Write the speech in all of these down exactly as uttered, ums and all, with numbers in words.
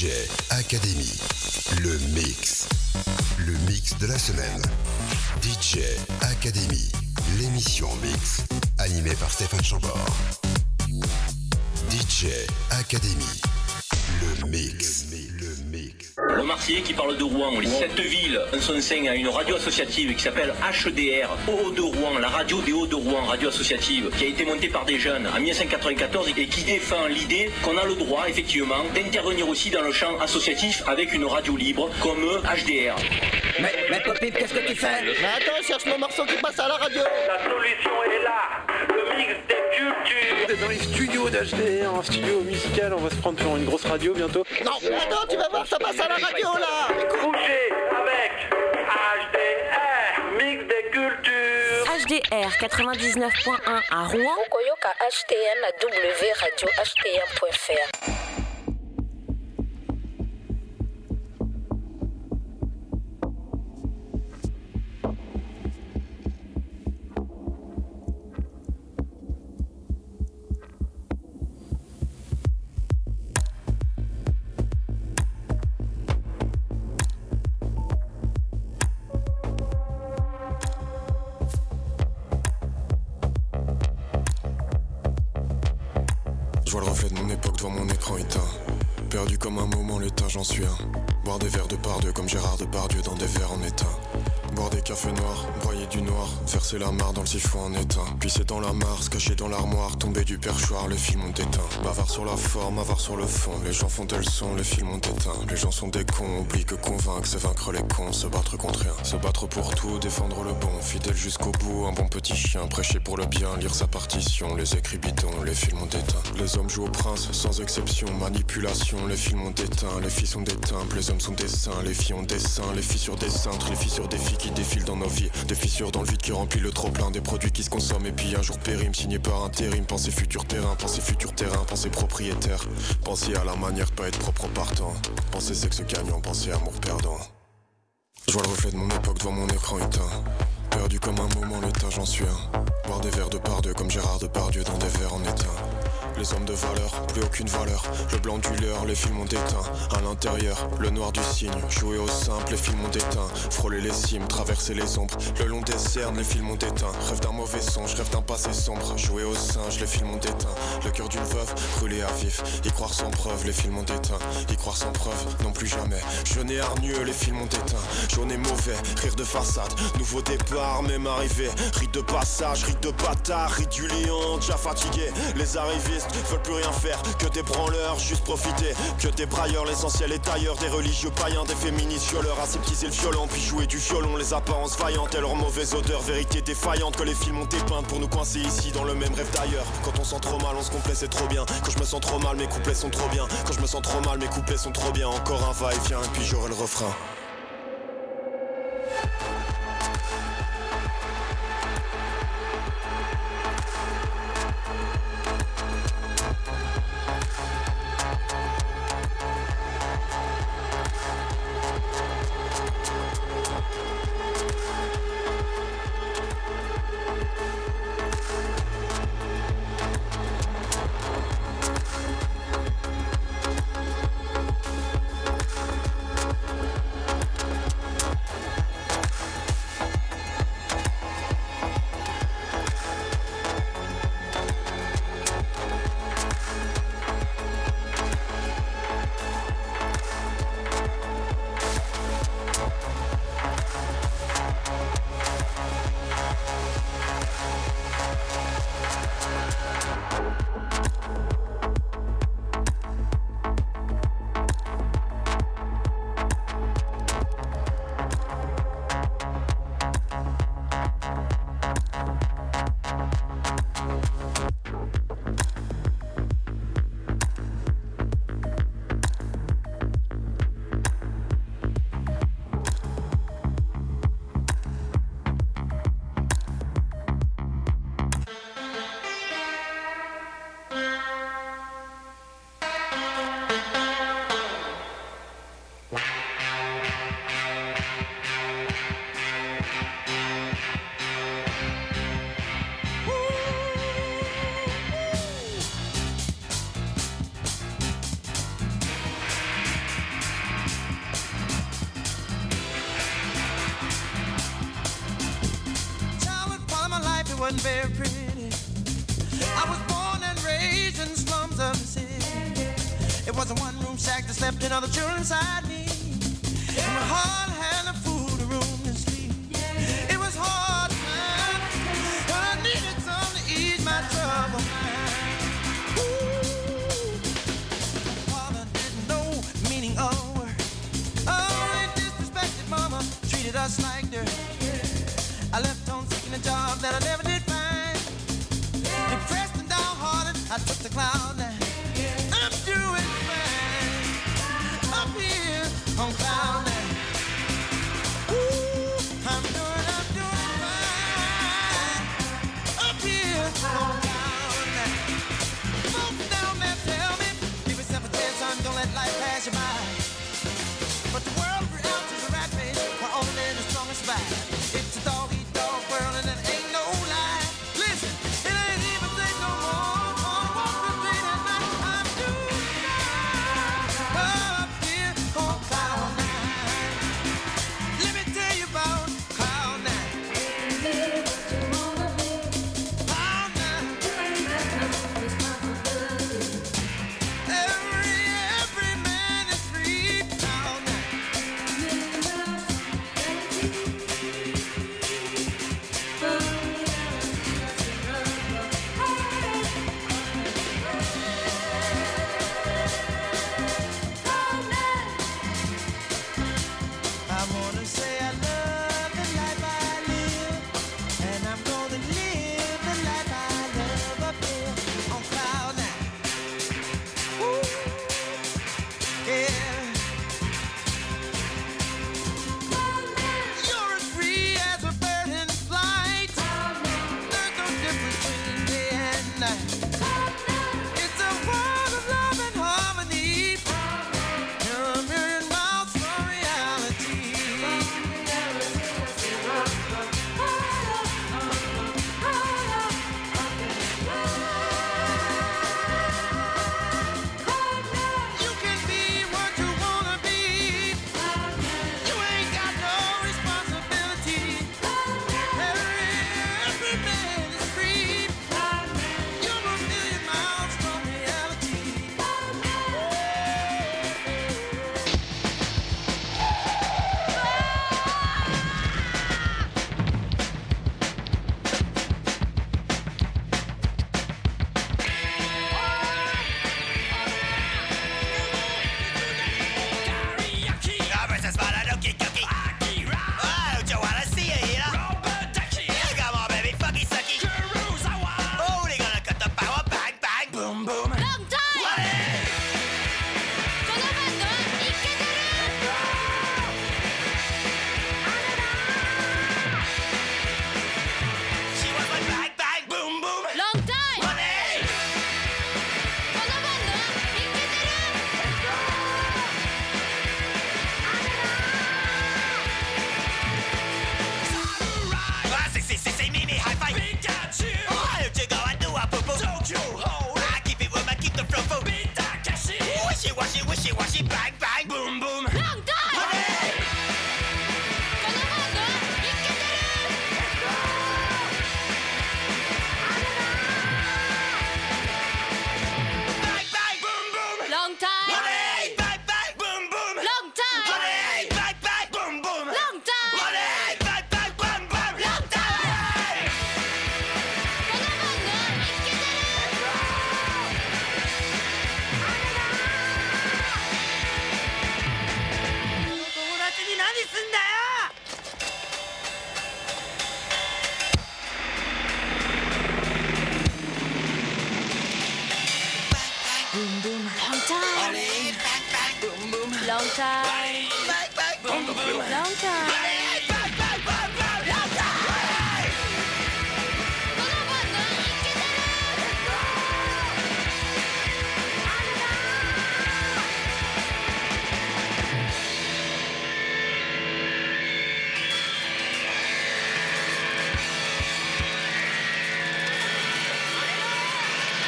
D J Academy, le mix. Le mix de la semaine. D J Academy, l'émission mix, animée par Stéphane Chambord. D J Academy, le mix. Le mix. Le Marseillais qui parle de Rouen. Cette ville, en son sein, a une radio associative qui s'appelle H D R, Hauts de Rouen, la radio des Hauts de Rouen, radio associative, qui a été montée par des jeunes en dix-neuf cent quatre-vingt-quatorze et qui défend l'idée qu'on a le droit, effectivement, d'intervenir aussi dans le champ associatif avec une radio libre comme H D R. Mais, mais Popip, qu'est-ce que tu fais? Mais attends, cherche mon morceau qui passe à la radio. La solution est là, le mix des cultures. On est dans les studios d'H D R, un studio musical, on va se prendre pour une grosse radio bientôt. Non, mais attends, tu vas voir, ça passe à la radio là. Bougez avec H D R, mix des cultures. H D R quatre-vingt-dix-neuf point un à Rouen. Okoyoka H T M à w radio h t m point f r. Je vois le reflet de mon époque devant mon écran éteint. Perdu comme un moment, l'état j'en suis un. Boire des verres de par deux comme Gérard Depardieu dans des verres en étain. Boire des cafés noirs, broyer du noir, verser la mare dans le siphon en étain. Pisser dans la mare, se cacher dans l'armoire, tomber du perchoir, les films ont éteint. Bavard sur la forme, avare sur le fond, les gens font elles sont, les films ont éteint. Les gens sont des cons, oublient que convaincre c'est vaincre les cons, se battre contre rien. Se battre pour tout, défendre le bon, fidèle jusqu'au bout, un bon petit chien, prêcher pour le bien, lire sa partition, les écrits bidons, les films ont éteint. Les hommes jouent au prince, sans exception, manipulation, les films ont éteint. Les filles sont des temples, les hommes sont des saints, les filles ont des seins, les filles sur des cintres, les filles sur des filles qui défilent dans nos vies, des fissures dans le vide qui remplit le trop plein, des produits qui se consomment et puis un jour périment, signé par intérim. Pensez futur terrain, pensez futur terrain, pensez propriétaire, pensez à la manière de pas être propre partant, pensez sexe gagnant, pensez amour perdant. Je vois le reflet de mon époque devant mon écran éteint. Perdu comme un moment, l'état j'en suis un. Boire des verres de par deux comme Gérard Depardieu dans des verres en étain. Les hommes de valeur, plus aucune valeur. Le blanc du leurre, les films ont éteint. À l'intérieur, le noir du cygne. Jouer au simple, les films ont éteint. Frôler les cimes, traverser les ombres. Le long des cernes, les films ont éteint. Rêve d'un mauvais songe, rêve d'un passé sombre. Jouer au singe, les films ont éteint. Le cœur d'une veuve, brûlé à vif. Y croire sans preuve, les films ont éteint. Y croire sans preuve, non plus jamais. Jeune et hargneux, les films ont éteint. Jaune et mauvais, rire de façade. Nouveau départ, même arrivé. Rite de passage, rite de bâtard. Rite du lion, déjà fatigué. Les arrivistes veulent plus rien faire que des branleurs, juste profiter. Que des brailleurs, l'essentiel est ailleurs. Des religieux païens, des féministes violeurs. Aseptiser le violon, puis jouer du violon. Les apparences vaillantes et leur mauvaise odeur. Vérité défaillante que les films ont dépeinte pour nous coincer ici dans le même rêve d'ailleurs. Quand on sent trop mal, on se complaît, c'est trop bien. Quand je me sens trop mal, mes couplets sont trop bien. Quand je me sens trop mal, mes couplets sont trop bien. Encore un va-et-vient, et puis j'aurai le refrain. wasn't very pretty. I was born and raised in the slums of the city. It was a one-room shack that slept in other children inside me. And my heart had no food, a room to sleep. It was hard times, but I needed some to ease my trouble mind. Ooh, father didn't know the meaning of work. Oh, they disrespected mama, treated us like dirt. I left home seeking a job that I never did find. Depressed and downhearted, I took the cloud nine. I'm doing fine up here on cloud nine. Ooh, I'm doing, I'm doing fine up here on cloud nine. Folks down there tell me, give yourself a chance, son, don't let life pass you by. But the world for else is a rat race where only the strongest survive. It's a dog eat dog world and it ain't no lie. Listen, it ain't even safe no more. On Wall Street at night, I'm doing fine up here on cloud nine. Let me tell you about cloud nine. Cloud nine. Every, every man is free. Cloud nine. I wanna say I love the life I live, and I'm gonna live the life I love up here on cloud nine. Ooh, yeah. You're as free as a bird in flight. There's no difference between day and night. It's a world of love and harmony. You're a million miles from reality. You can be what you wanna be. You ain't got no responsibility. Every, every man is free. You're a million miles from reality. Long time. Money! Bang, bang, boom, boom! Long time. Money! Bang, bang, boom, boom! Long time. Money! Bang, bang, boom, boom! Long time! この番組見つけてる。友達に何すんだよ。Boom boom. Long time. Bang, bang, boom, boom! Long time. Bang, bang, boom, boom! Long time. Bang, bang, bang, boom, boom! Long time! この番組見つけてる。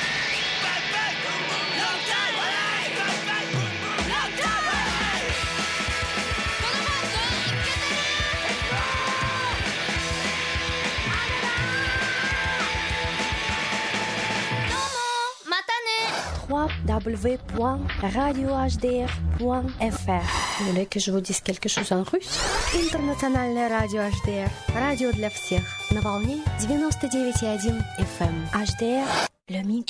Bang, bang, boom, boom! Long time! Bang, bang, boom, boom! Long time! w point radio h d r point f r. Vous voulez que je vous dise quelque chose en russe? Интернациональное радио эйч ди ар. Радио для всех. На волне девяносто девять и один эф эм. эйч ди ар. Le mix.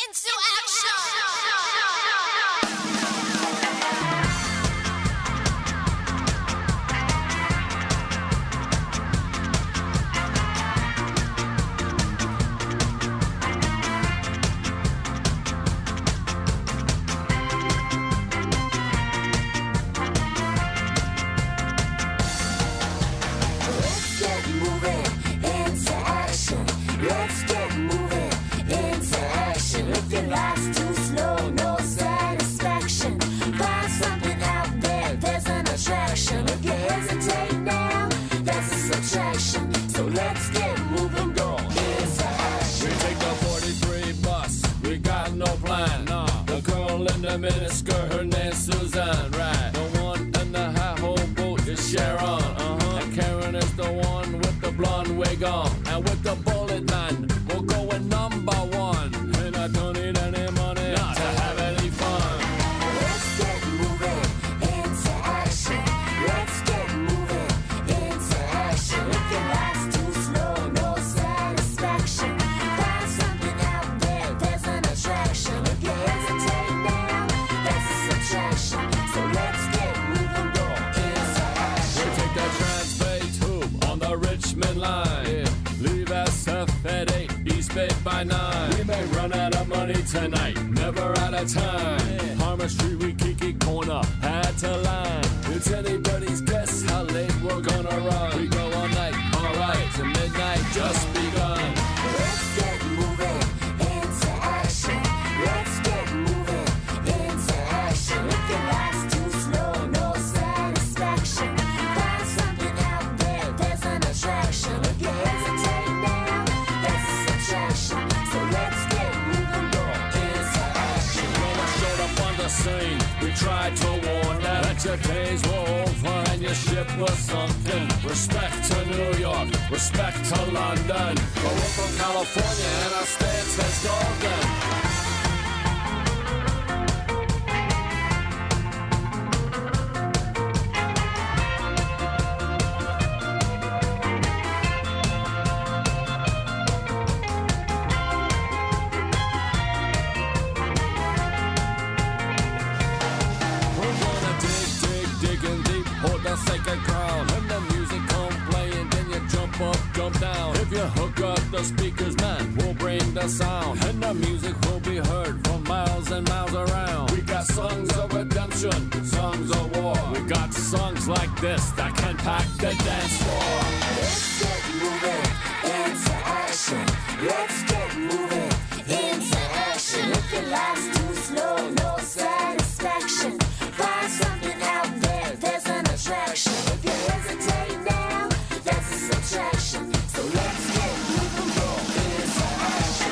Miniskirt, her name's Suzanne, right? The one in the high hole boat is Sharon, uh-huh. And Karen is the one with the blonde wig on. And with the bullet man, we're going number one. And I don't need any money not to have any fun. Let's get moving into action. Let's get moving into action. If your life's too slow, no satisfaction. Find something out there, there's an attraction. If you hesitate now, that's a subtraction. So let's get moving, go into action. We take that Trans-Bay tube on the Richmond line. Yeah. Leave S F at eight, East Bay by nine. We may run out of money tonight, never out of time. Yeah. Harmon Street, we Kiki corner, had to line. It's anybody's guess how late we're gonna run. We go all night, alright, to midnight just begun. Let's get moving into action. Let's get moving into action. If your life's too slow, no satisfaction. Find something out there, there's an attraction. If you hesitate now, that's a subtraction. So let's get moving, go into action. When I showed up on the scene, we tried to warn them that your days were over and your ship was sunken. Respect to New York, respect to London. But we're from California and our stance is golden. Second crown and the music come playing, then you jump up, jump down. If you hook up the speakers, man, we'll bring the sound, and the music will be heard from miles and miles around. We got songs of redemption, songs of war. We got songs like this that can pack the dance floor. Let's get moving into action. Let's get moving into action. If your life's too slow, no satisfaction. Find something out there, there's an attraction. If you hesitate now, that's a subtraction. So let's get moving, go into action.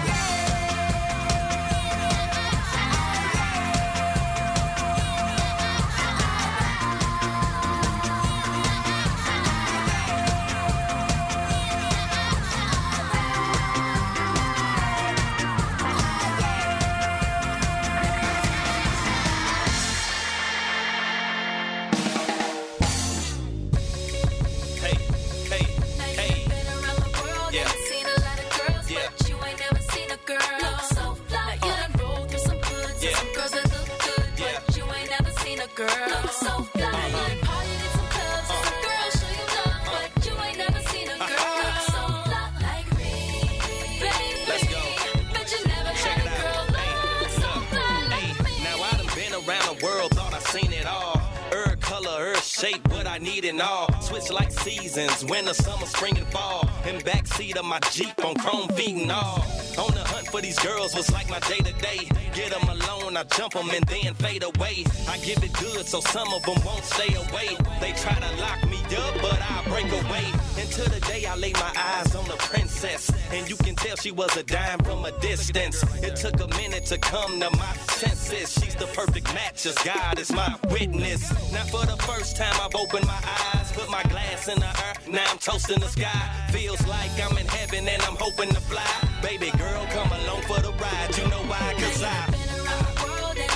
Shape what I need and all. Switch like seasons, winter, summer, spring and fall. In backseat of my Jeep on chrome feet and all. On the hunt for these girls was like my day to day. Get them alone, I jump them and then fade away. I give it good so some of them won't stay away. They try to lock me up, but I break away. Until the day I lay my eyes on the princess, and you can tell she was a dime from a distance. It took a minute to come to my senses. She's the perfect match, as God is my witness. Now for the first time I've opened my eyes, put my glass in the air, now I'm toasting the sky. Feels like I'm in heaven and I'm hoping to fly. Baby girl, come along for the ride, you know why, cause I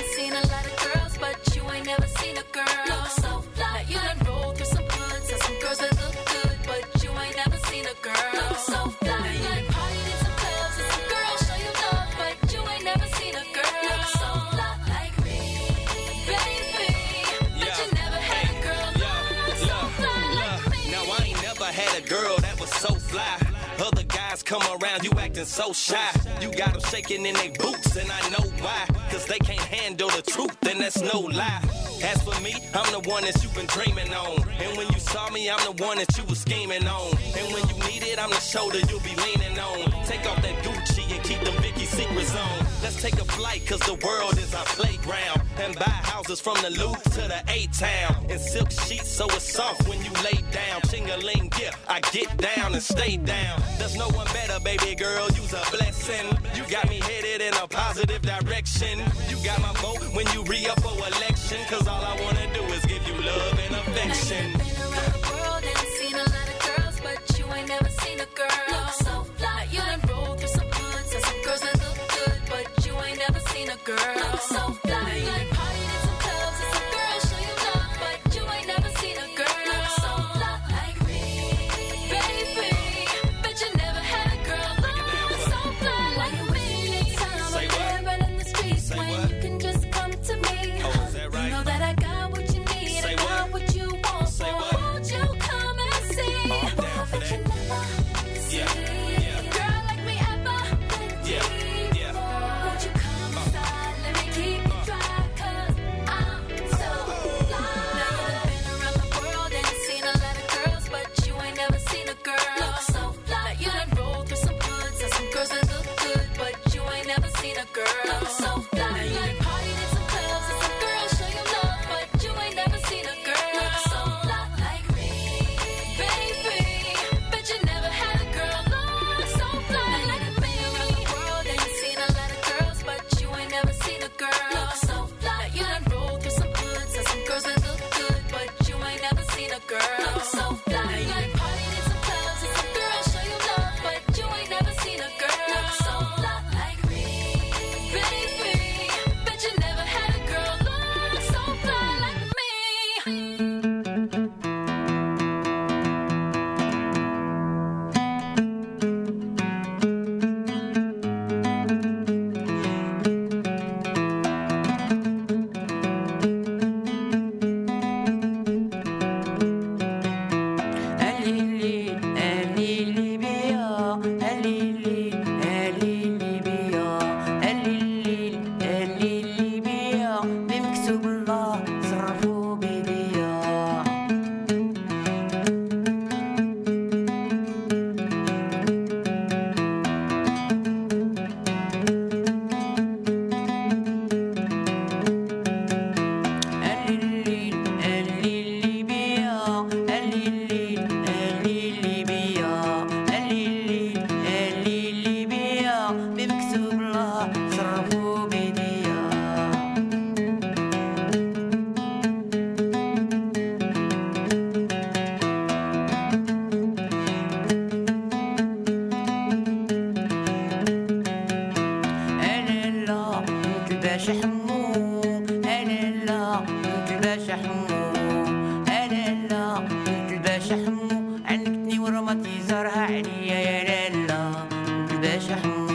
ain't never seen a girl look so fly. Now you done rolled through some hoods and some girls that look good, but you ain't never seen a girl look so fly. Now you done partied in some clubs and some girls show you love, but you ain't never seen a girl look so fly like me, baby. But you never had a girl look so fly like me. Now I ain't never had a girl that was so fly. Other guys come around, you acting so shy. You got them shaking in their boots, and I know why. Cause they can't handle the truth, and that's no lie. As for me, I'm the one that you've been dreaming on. And when you saw me, I'm the one that you was scheming on. And when you need it, I'm the shoulder you'll be leaning on. Take off that Gucci and keep them Vicky secrets on. Let's take a flight, cause the world is our playground. And buy houses from the Loop to the A-Town. And silk sheets so it's soft when you lay down. Ching-a-ling, yeah, I get down and stay down. There's no one better, baby girl, you's a blessing. You got me headed in a positive direction. You got my vote when you re-up for election. Cause all I wanna do is give you love and affection. Now you've been around the world and seen a lot of girls, but you ain't never seen a girl look so fly. You done rolled through some hoods and some girls that look good, but you ain't never seen a girl look so fly. Now you done partied in some clubs and some girls show you love, but you ain't never seen a girl look so fly like me, baby. Bet you never had a girl look so fly like me. Say what? Running the streets when you can just come to me. Oh, is that right? You know that I got what you need. Say I got what? what you want. Say So what? won't you come and see? Oh, I'm down for Bet you that. never see Yeah, yeah. a girl like me ever. Yeah, yeah. Won't you come inside? Let me keep you dry, 'cause I'm so fly. Now you done been around the world and seen a lot of girls, but you ain't never seen a girl look so fly. Now you done rolled through some hoods and some girls that look good, but you ain't never seen a girl look so fly. Now you done partied in some clubs and some girls show you love, but you ain't never seen a girl look so fly like me, baby. Bet you never had a girl look so fly like me. Around the world and seen a lot of girls, but you ain't never seen a girl look so fly. Now you done rolled through some hoods and some girls that look good, but you ain't never seen a girl look so fly. Now you done partied in some clubs and some girls show you love, but you ain't never seen a girl look so fly like me, baby. Bet you never had a girl look so fly like me. بمكتوب الله صرفوا بيديا. الليل الليل بيا الليل الليل بيا الليل الليل بيا بمكتوب الله صرفوا بيديا. أنا لا مثل الباشا حمو، أنا لا مثل الباشا حمو، أنا لا مثل الباشا حمو، عنكتني ورمتي زرها عليا يا لالا مثل الباشا حمو.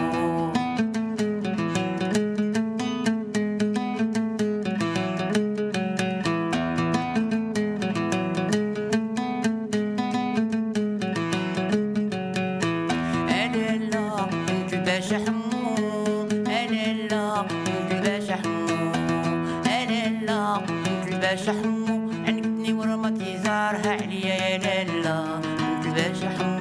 أنا لا مثل الباشا حمو، أنا لا مثل الباشا حمو، أنا لا مثل الباشا حمو، عنكتني ورمتي زارها عليا يا لالا مثل الباشا حمو.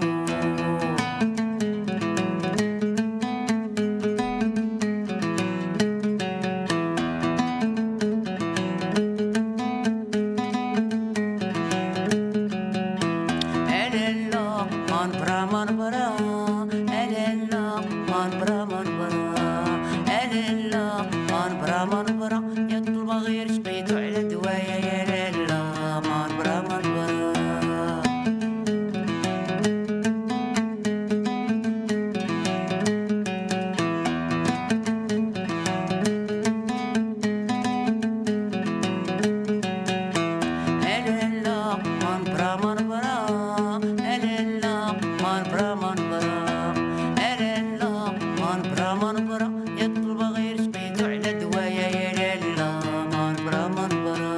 أنا لا منبرا منبرا، أنا لا منبرا منبرا، أنا لا منبرا منبرا، يا طلبة غير شقيتو على دوايا يا لالا منبرا منبرا. من برا من برا ألا من برا من برا ألا من برا من برا يطلب غير سبيتو على دوايا يا لالا من برا من برا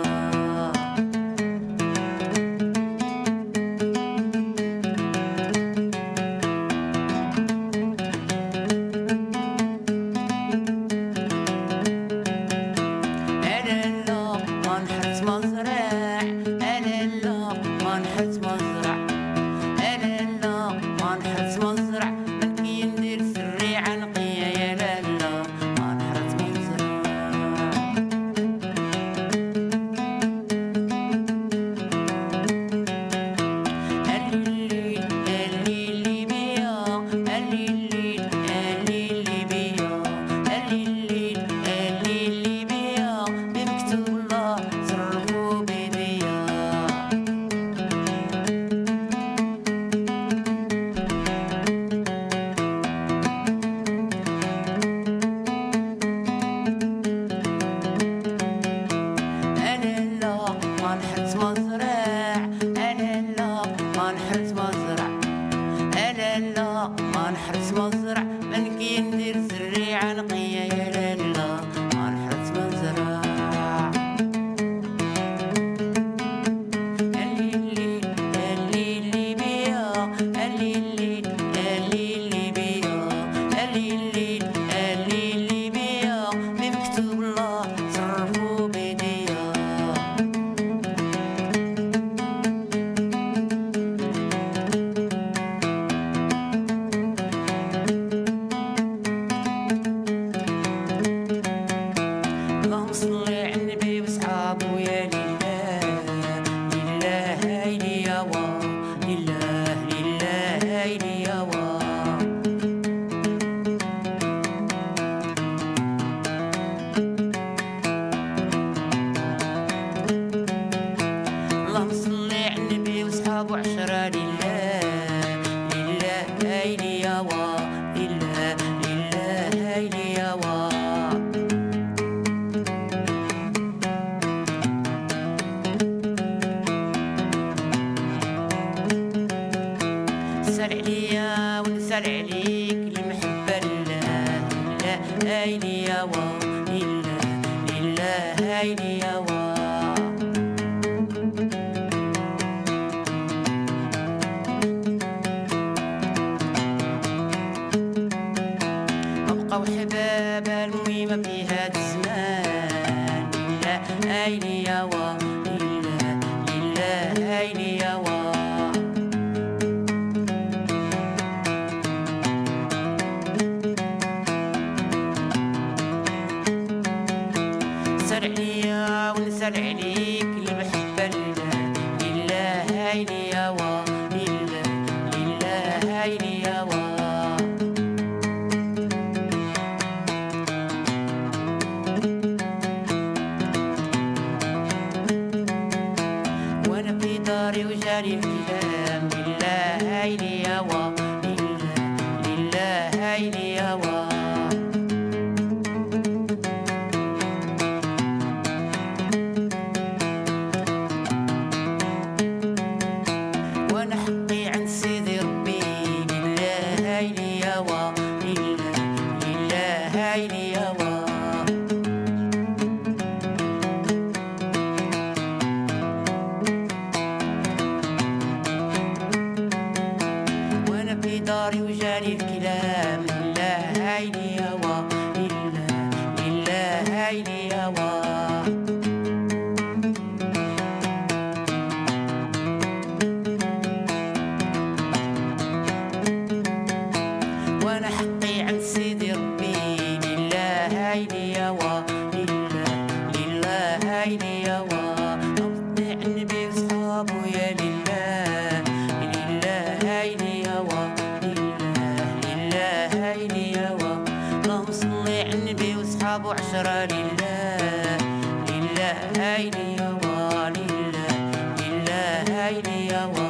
لله لله لله لله